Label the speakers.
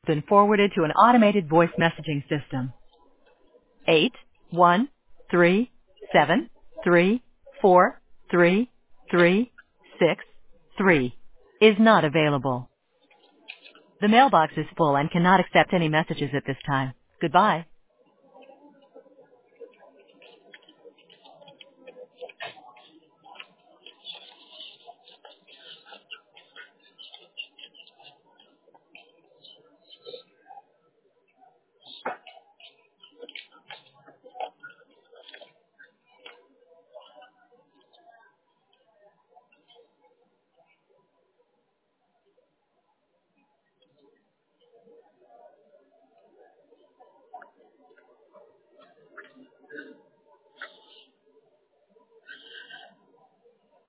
Speaker 1: Been forwarded to an automated voice messaging system. 81373433363 is not available. The mailbox is full and cannot accept any messages at this time. Goodbye.